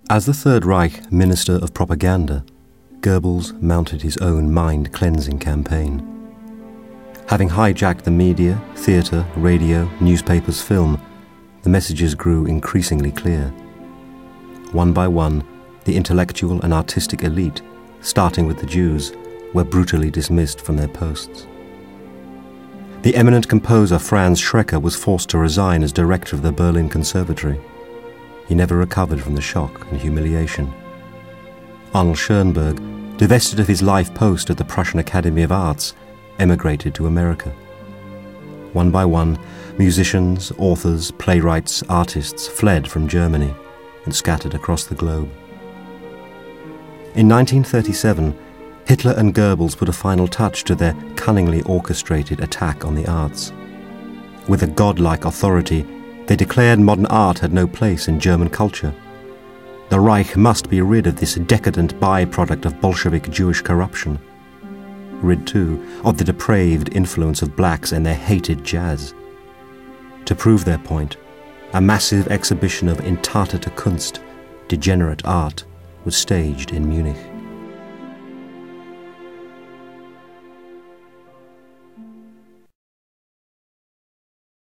As the Third Reich Minister of Propaganda, Goebbels mounted his own mind-cleansing campaign. Having hijacked the media, theatre, radio, newspapers, film, the messages grew increasingly clear. One by one, the intellectual and artistic elite, starting with the Jews, were brutally dismissed from their posts. The eminent composer Franz Schrecker was forced to resign as director of the Berlin Conservatory. He never recovered from the shock and humiliation. Arnold Schoenberg, divested of his life post at the Prussian Academy of Arts, emigrated to America. One by one, musicians, authors, playwrights, artists fled from Germany and scattered across the globe. In 1937, Hitler and Goebbels put a final touch to their cunningly orchestrated attack on the arts. With a godlike authority, they declared modern art had no place in German culture. The Reich must be rid of this decadent byproduct of Bolshevik Jewish corruption. Rid, too, of the depraved influence of blacks and their hated jazz. To prove their point, a massive exhibition of entartete Kunst, degenerate art, was staged in Munich.